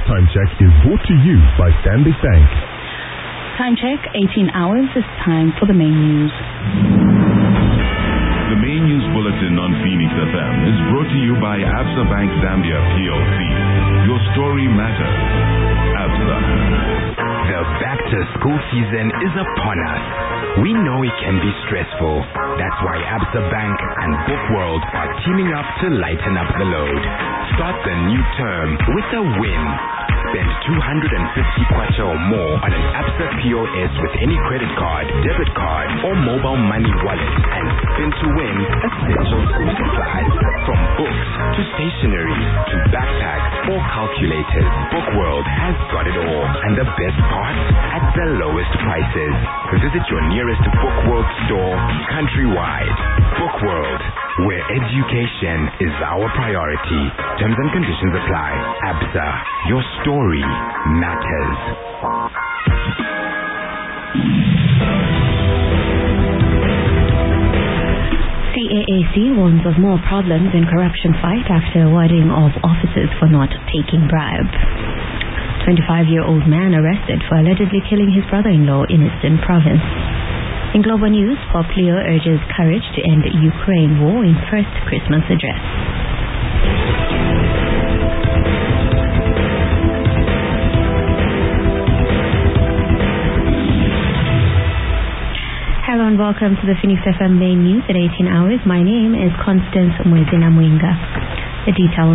Time Check is brought to you by Stanbic Bank. Time check, 18 hours. It's time for the main news. The main news bulletin on Phoenix FM is brought to you by Absa Bank Zambia PLC. Your story matters. Absa. The back-to-school season is upon us. We know it can be stressful. That's why Absa Bank and Bookworld are teaming up to lighten up the load. Start the new term with a win. Spend 250 kwacha or more on an Absa POS with any credit card, debit card, or mobile money wallet and spin to win essential school supplies. From books to stationery to backpacks or calculators, Bookworld has got it all. And the best part? At the lowest prices. Visit your nearest Bookworld store countrywide. Bookworld, where education is our priority. Terms and conditions apply. Absa, your story matters. CAAC warns of more problems in corruption fight after awarding of officers for not taking bribe. 25-year-old man arrested for allegedly killing his brother-in-law in Eastern Province. In global news, Pope Leo urges courage to end Ukraine war in first Christmas address. Hello and welcome to the Phoenix FM main news at 18 hours. My name is Constance Mwezina Mwinga. The details.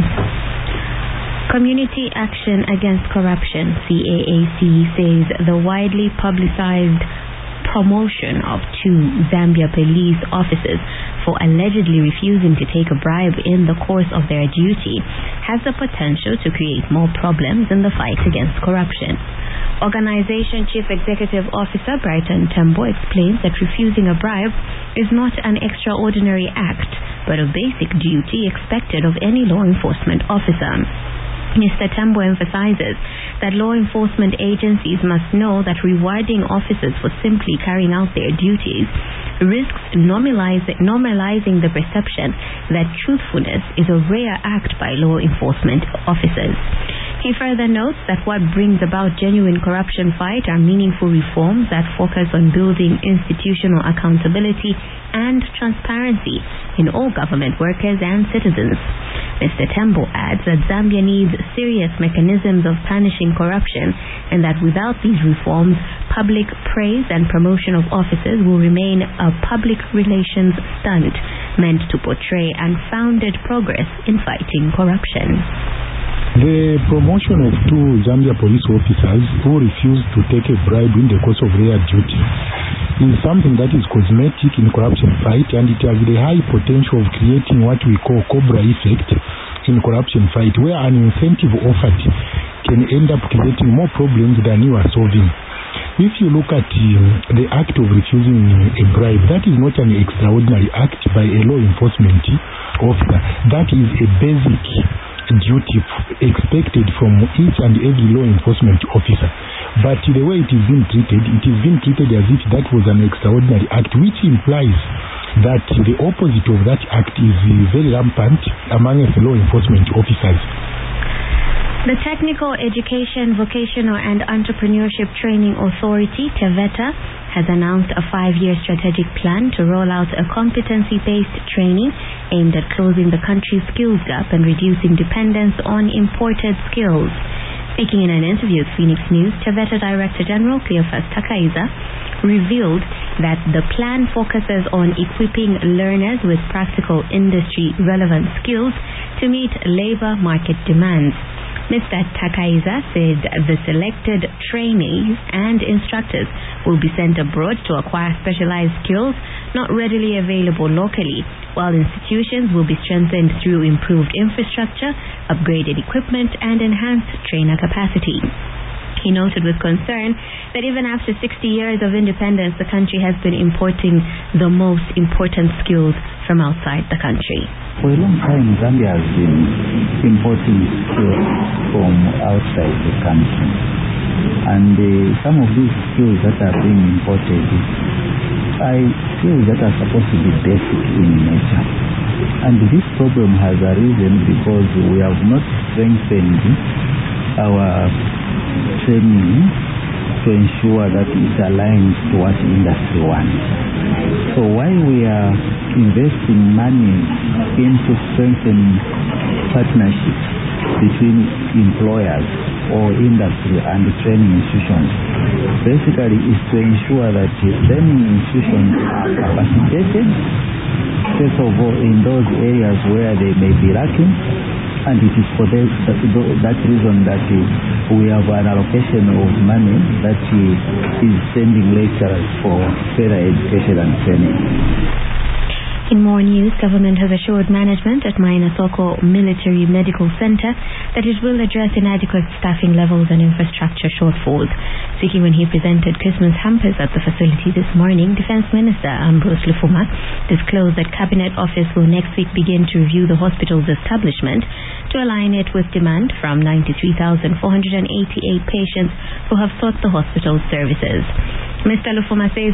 Community Action Against Corruption, CAAC, says the widely publicized promotion of 2 Zambia police officers for allegedly refusing to take a bribe in the course of their duty has the potential to create more problems in the fight against corruption. Organization Chief Executive Officer Brighton Tembo explains that refusing a bribe is not an extraordinary act, but a basic duty expected of any law enforcement officer. Mr. Tembo emphasizes that law enforcement agencies must know that rewarding officers for simply carrying out their duties risks normalizing the perception that truthfulness is a rare act by law enforcement officers. He further notes that what brings about genuine corruption fight are meaningful reforms that focus on building institutional accountability and transparency in all government workers and citizens. Mr. Tembo adds that Zambia needs serious mechanisms of punishing corruption and that without these reforms, public praise and promotion of officers will remain a public relations stunt meant to portray unfounded progress in fighting corruption. The promotion of 2 Zambia police officers who refused to take a bribe in the course of their duty is something that is cosmetic in corruption fight, and it has the high potential of creating what we call Cobra effect in corruption fight, where an incentive offered can end up creating more problems than you are solving. If you look at the act of refusing a bribe, that is not an extraordinary act by a law enforcement officer. That is a basic duty expected from each and every law enforcement officer. But the way it is being treated as if that was an extraordinary act, which implies that the opposite of that act is very rampant among law enforcement officers. The Technical Education, Vocational and Entrepreneurship Training Authority, TEVETA, has announced a 5-year strategic plan to roll out a competency-based training aimed at closing the country's skills gap and reducing dependence on imported skills. Speaking in an interview with Phoenix News, TEVETA Director General Cleophas Takaiza revealed that the plan focuses on equipping learners with practical industry-relevant skills to meet labor market demands. Mr. Takaiza said the selected trainees and instructors will be sent abroad to acquire specialized skills not readily available locally, while institutions will be strengthened through improved infrastructure, upgraded equipment, and enhanced trainer capacity. He noted with concern that even after 60 years of independence, the country has been importing the most important skills from outside the country. For a long time, Zambia has been importing skills from outside the country. And some of these skills that are being imported are skills that are supposed to be basic in nature. And this problem has arisen because we have not strengthened our training to ensure that it aligns to what industry wants. So while we are investing money into strengthening partnerships between employers or industry and training institutions, basically is to ensure that training institutions are capacitated, first of all, in those areas where they may be lacking. And it is for that reason that we have an allocation of money that is sending lecturers for further education and training. In more news, government has assured management at Maina Soko Military Medical Center that it will address inadequate staffing levels and infrastructure shortfalls. Speaking when he presented Christmas hampers at the facility this morning, Defence Minister Ambrose Lufuma disclosed that Cabinet Office will next week begin to review the hospital's establishment to align it with demand from 93,488 patients who have sought the hospital's services. Mr. Lufuma says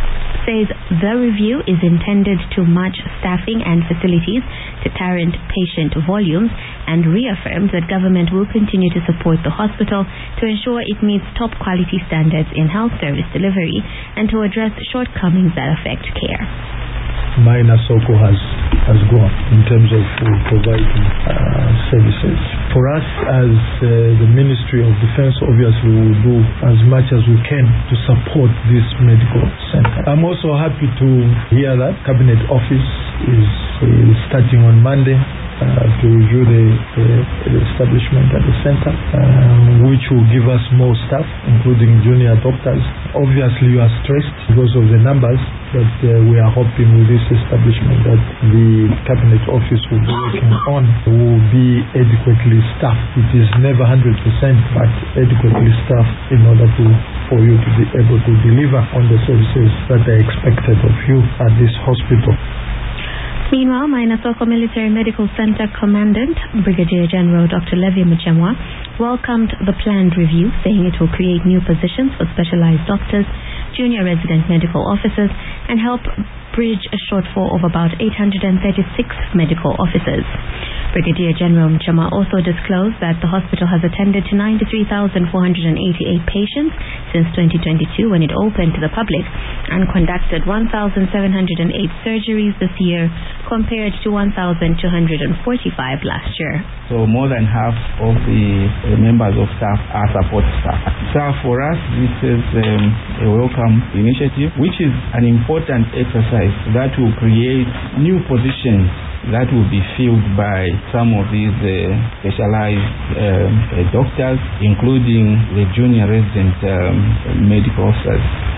the review is intended to match staffing and facilities to current patient volumes and reaffirms that government will continue to support the hospital to ensure it meets top quality standards in health service delivery and to address shortcomings that affect care. Maina Soko has gone in terms of providing services. For us as the Ministry of Defence, obviously we will do as much as we can to support this medical center. I'm also happy to hear that Cabinet Office is starting on Monday to review the establishment at the center, which will give us more staff, including junior doctors. Obviously, you are stressed because of the numbers, but we are hoping with this establishment that the Cabinet Office will be working on will be adequately staffed. It is never 100%, but adequately staffed in order for you to be able to deliver on the services that are expected of you at this hospital. Meanwhile, Maina Soko Military Medical Center Commandant Brigadier General Dr. Levi Muchemwa welcomed the planned review, saying it will create new positions for specialized doctors, junior resident medical officers, and help bridge a shortfall of about 836 medical officers. Brigadier General Muchemwa also disclosed that the hospital has attended to 93,488 patients since 2022 when it opened to the public and conducted 1,708 surgeries this year compared to 1,245 last year. So more than half of the members of staff are support staff. So for us, this is a welcome initiative, which is an important exercise that will create new positions that will be filled by some of these specialized doctors, including the junior resident medical officers.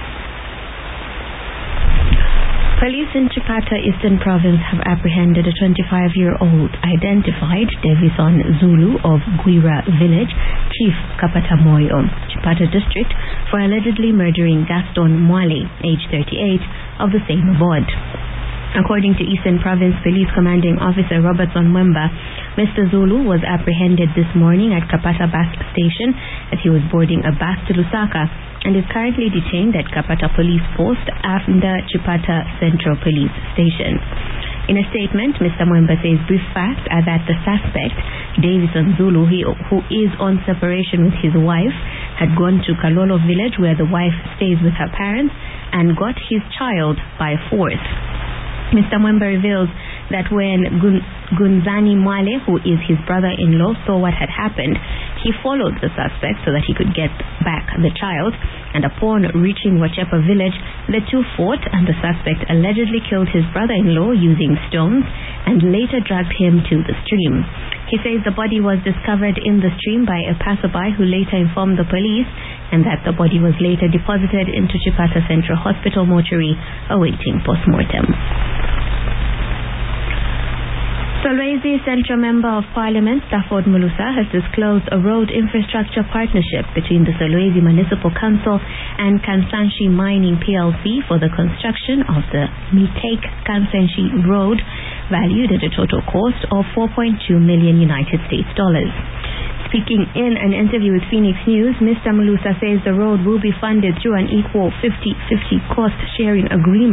Police in Chipata, Eastern Province, have apprehended a 25-year-old identified Davison Zulu of Gwira Village, Chief Kapata Moyo, Chipata District, for allegedly murdering Gaston Mwale, age 38, of the same abode. According to Eastern Province Police Commanding Officer Robertson Mwemba, Mr. Zulu was apprehended this morning at Kapata Bus Station as he was boarding a bus to Lusaka and is currently detained at Kapata Police Post under Chipata Central Police Station. In a statement, Mr. Mwemba says brief facts are that the suspect, Davison Zulu, who is on separation with his wife, had gone to Kalolo Village where the wife stays with her parents and got his child by force. Mr. Mwemba reveals that when Gunzani Mwale, who is his brother-in-law, saw what had happened, he followed the suspect so that he could get back the child, and upon reaching Wachepa village, the two fought and the suspect allegedly killed his brother-in-law using stones and later dragged him to the stream. He says the body was discovered in the stream by a passerby who later informed the police, and that the body was later deposited into Chipata Central Hospital mortuary awaiting post-mortem. Solwezi Central Member of Parliament Stafford Mulusa has disclosed a road infrastructure partnership between the Solwezi Municipal Council and Kansanshi Mining PLC for the construction of the Mitake Kansanshi Road, valued at a total cost of $4.2 million United States dollars. Speaking in an interview with Phoenix News, Mr. Mulusa says the road will be funded through an equal 50-50 cost sharing agreement